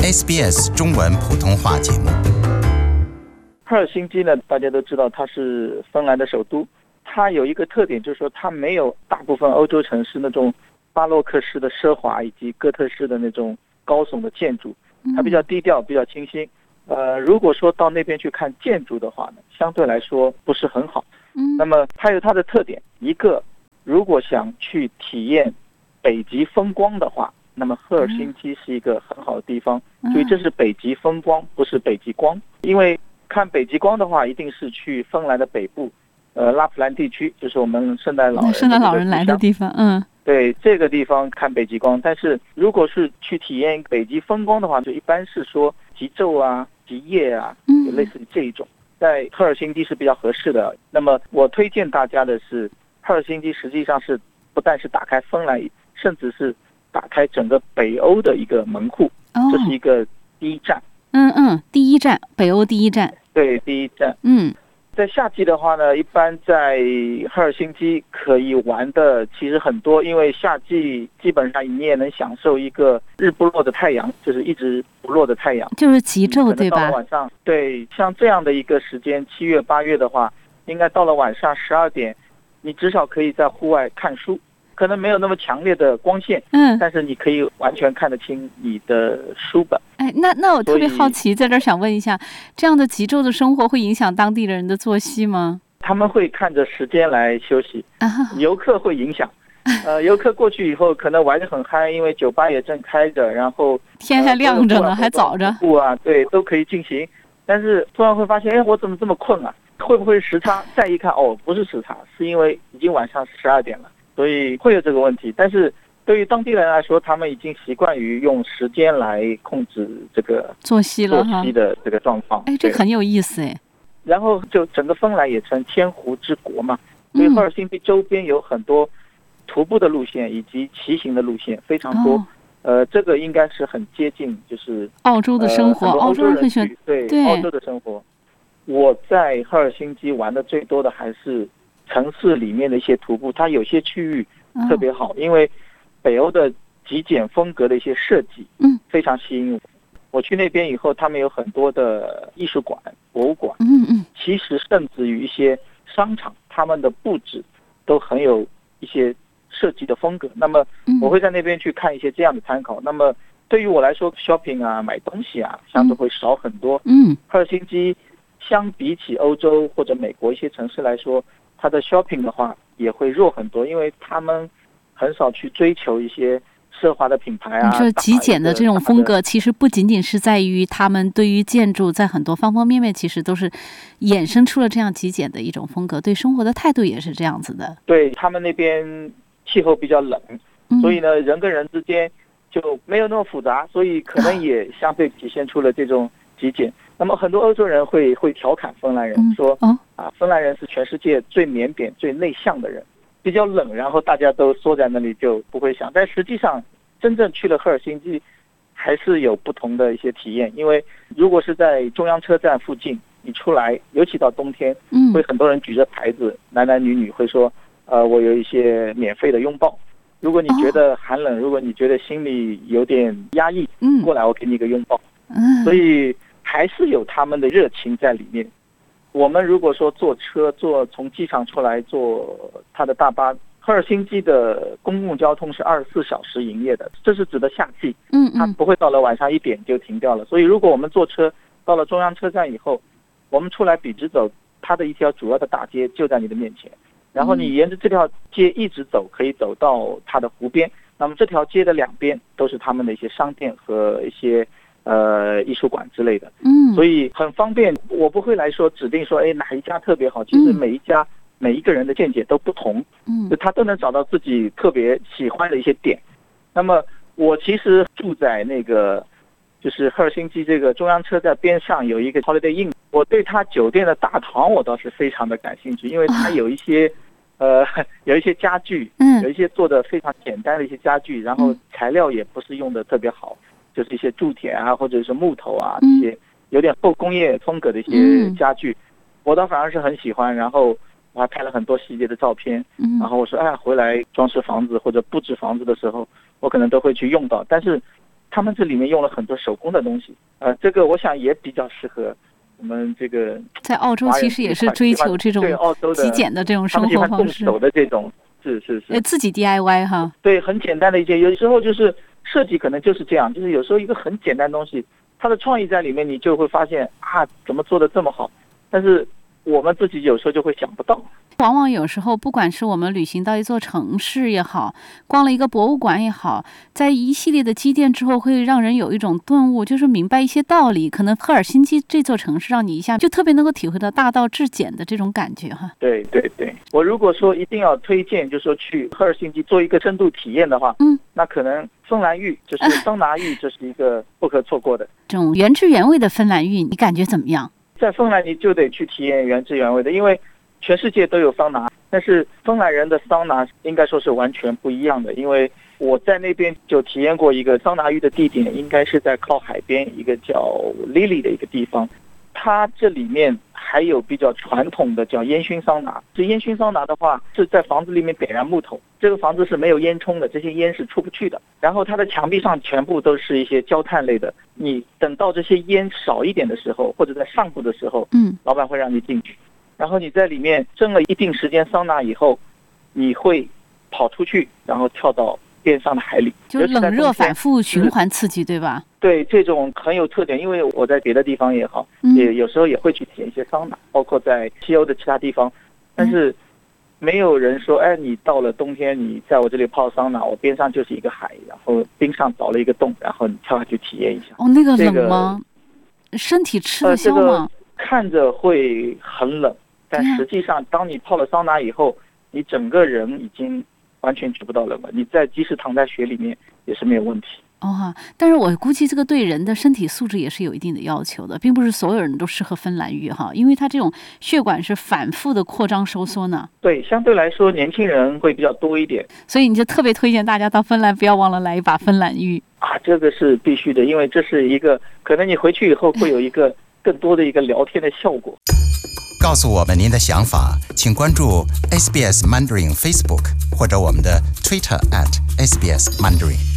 SBS 中文普通话节目。 赫尔辛基呢，大家都知道它是芬兰的首都，它有一个特点，就是说它没有大部分欧洲城市那种巴洛克式的奢华以及哥特式的那种高耸的建筑，它比较低调，比较清新。如果说到那边去看建筑的话呢，相对来说不是很好。那么它有它的特点，一个如果想去体验北极风光的话，那么赫尔辛基是一个很好的地方。所以这是北极风光，不是北极光。因为看北极光的话，一定是去芬兰的北部，拉普兰地区，就是我们圣诞老人来的地方。 对，这个地方看北极光。但是如果是去体验北极风光的话，就一般是说极昼啊、极夜啊，就类似于这一种，在赫尔辛基是比较合适的。那么我推荐大家的是，赫尔辛基实际上是不但是打开芬兰，甚至是打开整个北欧的一个门户。这是一个第一站。 第一站，北欧第一站。 对，第一站。在夏季的话呢，一般在赫尔辛基可以玩的其实很多，因为夏季基本上你也能享受一个日不落的太阳，就是一直不落的太阳， 就是极昼，对吧？ 到了晚上，对，像这样的一个时间，7月8月的话，应该到了晚上12点，你至少可以在户外看书。可能没有那么强烈的光线，但是你可以完全看得清你的书本。 那我特别好奇，在这儿想问一下，这样的极昼的生活会影响当地人的作息吗？ 他们会看着时间来休息，游客会影响。游客过去以后可能玩得很嗨，因为酒吧也正开着，然后天还亮着呢，还早着。 对，都可以进行。但是突然会发现，我怎么这么困啊？会不会时差？再一看，不是时差，是因为已经晚上12点了。所以会有这个问题，但是对于当地人来说，他们已经习惯于用时间来控制这个作息的这个状况。 这很有意思。 然后就整个芬兰也成千湖之国嘛，所以赫尔辛基周边有很多徒步的路线以及骑行的路线非常多。这个应该是很接近就是澳洲的生活， 澳洲人很喜欢对澳洲的生活。我在赫尔辛基玩的最多的还是城市里面的一些徒步，它有些区域特别好，因为北欧的极简风格的一些设计，非常吸引我。我去那边以后，他们有很多的艺术馆、博物馆，其实甚至于一些商场，他们的布置都很有一些设计的风格。那么我会在那边去看一些这样的参考。那么对于我来说 ，shopping 啊，买东西啊，相对会少很多。赫尔辛基相比起欧洲或者美国一些城市来说，它的 shopping 的话也会弱很多，因为他们很少去追求一些奢华的品牌啊。 你说极简的这种风格，其实不仅仅是在于他们对于建筑，在很多方方面面，其实都是衍生出了这样极简的一种风格，对生活的态度也是这样子的。 对，他们那边气候比较冷，所以呢，人跟人之间就没有那么复杂，所以可能也相对体现出了这种极简。那么很多欧洲人会调侃芬兰人说，芬兰人是全世界最腼腆、最内向的人，比较冷，然后大家都缩在那里就不会想。但实际上，真正去了赫尔辛基，还是有不同的一些体验。因为如果是在中央车站附近，你出来，尤其到冬天，会很多人举着牌子，男男女女会说，我有一些免费的拥抱。如果你觉得寒冷，如果你觉得心里有点压抑，过来我给你一个拥抱。所以还是有他们的热情在里面。我们如果说坐车从机场出来坐他的大巴，赫尔辛基的公共交通是24小时营业的，这是指的夏季，它不会到了晚上1点就停掉了。所以如果我们坐车到了中央车站以后，我们出来笔直走，它的一条主要的大街就在你的面前，然后你沿着这条街一直走，可以走到它的湖边。那么这条街的两边都是他们的一些商店和一些艺术馆之类的，所以很方便。我不会来说指定说，哪一家特别好。其实每一个人的见解都不同，就他都能找到自己特别喜欢的一些点。那么我其实住在那个就是赫尔辛基这个中央车站边上有一个 Holiday Inn， 我对他酒店的大堂我倒是非常的感兴趣，因为他有一些有一些家具，有一些做的非常简单的一些家具，然后材料也不是用的特别好，就是一些铸铁啊，或者是木头啊，这些有点后工业风格的一些家具，我倒反而是很喜欢。然后我还拍了很多细节的照片，然后我说回来装饰房子或者布置房子的时候，我可能都会去用到。但是他们这里面用了很多手工的东西，这个我想也比较适合我们这个在澳洲其实也是追求这种极简的这种生活方式， 手的这种是自己 DIY 哈。 对，很简单的一些，有时候就是设计可能就是这样，就是有时候一个很简单的东西，它的创意在里面，你就会发现怎么做的这么好，但是我们自己有时候就会想不到。 往往有时候不管是我们旅行到一座城市也好，逛了一个博物馆也好，在一系列的积淀之后，会让人有一种顿悟，就是明白一些道理。可能赫尔辛基这座城市让你一下就特别能够体会到大道至简的这种感觉哈。 对，我如果说一定要推荐，就是说去赫尔辛基做一个深度体验的话，那可能芬兰浴就是桑拿浴，这是一个不可错过的。 这种原汁原味的芬兰浴，你感觉怎么样？ 在芬兰你就得去体验原汁原味的，因为全世界都有桑拿，但是芬兰人的桑拿应该说是完全不一样的。因为我在那边就体验过一个桑拿浴的地点，应该是在靠海边一个叫 Lily 的一个地方，它这里面还有比较传统的叫烟熏桑拿。这烟熏桑拿的话是在房子里面点燃木头，这个房子是没有烟囱的，这些烟是出不去的，然后它的墙壁上全部都是一些焦炭类的，你等到这些烟少一点的时候，或者在上部的时候，老板会让你进去，然后你在里面蒸了一定时间桑拿以后，你会跑出去，然后跳到边上的海里， 就冷热反复循环刺激，对吧？ 对，这种很有特点。因为我在别的地方也好，也有时候也会去体验一些桑拿，包括在西欧的其他地方，但是没有人说，你到了冬天，你在我这里泡桑拿，我边上就是一个海，然后冰上凿了一个洞，然后你跳下去体验一下。 那个冷吗？身体吃得消吗？ 看着会很冷，但实际上当你泡了桑拿以后，你整个人已经完全觉不到冷了，你即使躺在雪里面也是没有问题。 但是我估计这个对人的身体素质也是有一定的要求的，并不是所有人都适合芬兰浴哈，因为它这种血管是反复的扩张收缩呢。 对，相对来说年轻人会比较多一点， 所以你就特别推荐大家到芬兰，不要忘了来一把芬兰浴这个是必须的，因为这是一个可能你回去以后会有一个更多的一个聊天的效果。 告诉我们您的想法，请关注 SBS Mandarin Facebook 或者我们的 Twitter @SBS Mandarin。